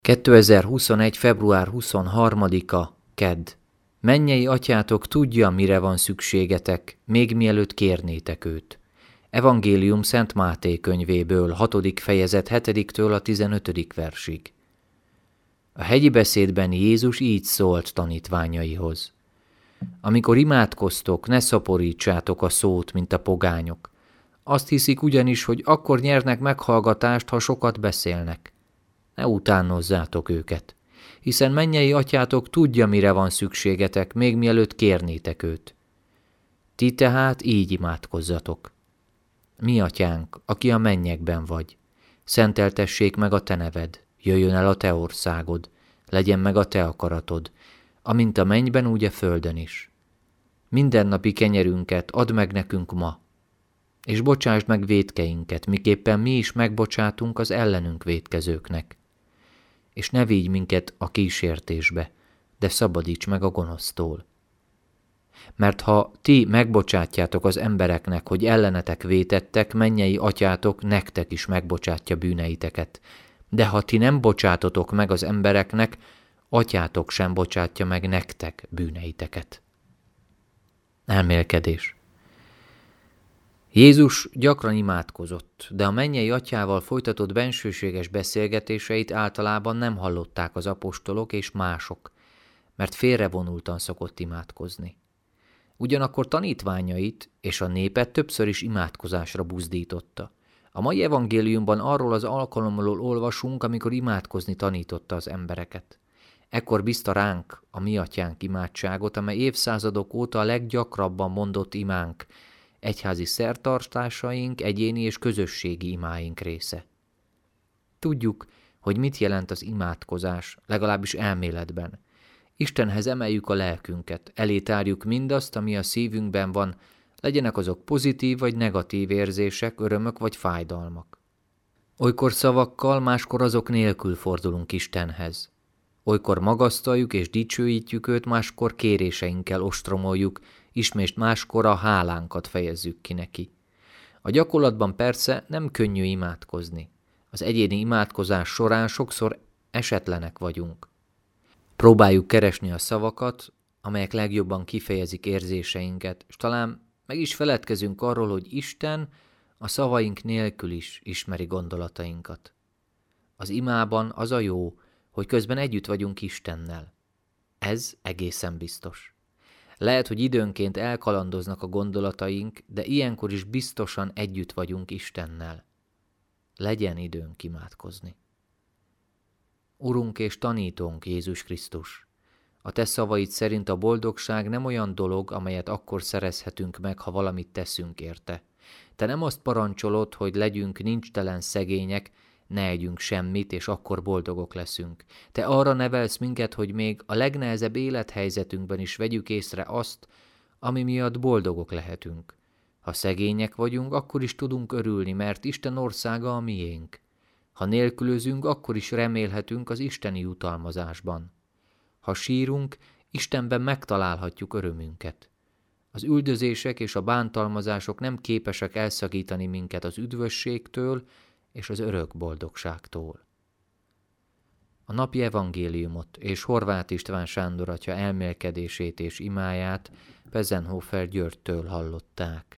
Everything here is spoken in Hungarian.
2021. február 23-a, kedd. Mennyei atyátok tudja, mire van szükségetek, még mielőtt kérnétek őt. Evangélium Szent Máté könyvéből, 6. fejezet 7-től a 15. versig. A hegyi beszédben Jézus így szólt tanítványaihoz. Amikor imádkoztok, ne szaporítsátok a szót, mint a pogányok. Azt hiszik ugyanis, hogy akkor nyernek meghallgatást, ha sokat beszélnek. Ne utánozzátok őket, hiszen mennyei atyátok tudja, mire van szükségetek, még mielőtt kérnétek őt. Ti tehát így imádkozzatok. Mi atyánk, aki a mennyekben vagy, szenteltessék meg a te neved, jöjjön el a te országod, legyen meg a te akaratod, amint a mennyben, úgy a földön is. Mindennapi kenyerünket add meg nekünk ma, és bocsásd meg vétkeinket, miképpen mi is megbocsátunk az ellenünk vétkezőknek. És ne vigy minket a kísértésbe, de szabadíts meg a gonosztól. Mert ha ti megbocsátjátok az embereknek, hogy ellenetek vétettek, mennyei atyátok nektek is megbocsátja bűneiteket. De ha ti nem bocsátotok meg az embereknek, atyátok sem bocsátja meg nektek bűneiteket. Elmélkedés. Jézus gyakran imádkozott, de a mennyei atyával folytatott bensőséges beszélgetéseit általában nem hallották az apostolok és mások, mert félrevonultan szokott imádkozni. Ugyanakkor tanítványait és a népet többször is imádkozásra buzdította. A mai evangéliumban arról az alkalomról olvasunk, amikor imádkozni tanította az embereket. Ekkor bízta ránk a mi atyánk imádságot, amely évszázadok óta a leggyakrabban mondott imánk, egyházi szertartásaink, egyéni és közösségi imáink része. Tudjuk, hogy mit jelent az imádkozás, legalábbis elméletben. Istenhez emeljük a lelkünket, elé tárjuk mindazt, ami a szívünkben van, legyenek azok pozitív vagy negatív érzések, örömök vagy fájdalmak. Olykor szavakkal, máskor azok nélkül fordulunk Istenhez. Olykor magasztaljuk és dicsőítjük őt, máskor kéréseinkkel ostromoljuk, ismét máskor a hálánkat fejezzük ki neki. A gyakorlatban persze nem könnyű imádkozni. Az egyéni imádkozás során sokszor esetlenek vagyunk. Próbáljuk keresni a szavakat, amelyek legjobban kifejezik érzéseinket, és talán meg is feledkezünk arról, hogy Isten a szavaink nélkül is ismeri gondolatainkat. Az imában az a jó, hogy közben együtt vagyunk Istennel. Ez egészen biztos. Lehet, hogy időnként elkalandoznak a gondolataink, de ilyenkor is biztosan együtt vagyunk Istennel. Legyen időnk imádkozni. Urunk és tanítónk Jézus Krisztus, a te szavaid szerint a boldogság nem olyan dolog, amelyet akkor szerezhetünk meg, ha valamit teszünk érte. Te nem azt parancsolod, hogy legyünk nincstelen szegények, ne együnk semmit, és akkor boldogok leszünk. Te arra nevelsz minket, hogy még a legnehezebb élethelyzetünkben is vegyük észre azt, ami miatt boldogok lehetünk. Ha szegények vagyunk, akkor is tudunk örülni, mert Isten országa a miénk. Ha nélkülözünk, akkor is remélhetünk az isteni jutalmazásban. Ha sírunk, Istenben megtalálhatjuk örömünket. Az üldözések és a bántalmazások nem képesek elszakítani minket az üdvösségtől és az örök boldogságtól. A napi evangéliumot és Horváth István Sándor atya elmélkedését és imáját Pezenhofer Györgytől hallották.